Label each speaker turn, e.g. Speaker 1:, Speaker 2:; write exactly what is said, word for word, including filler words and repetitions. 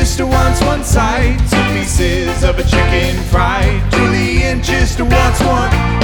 Speaker 1: just wants one side, two pieces of a chicken fried. Julian just wants one.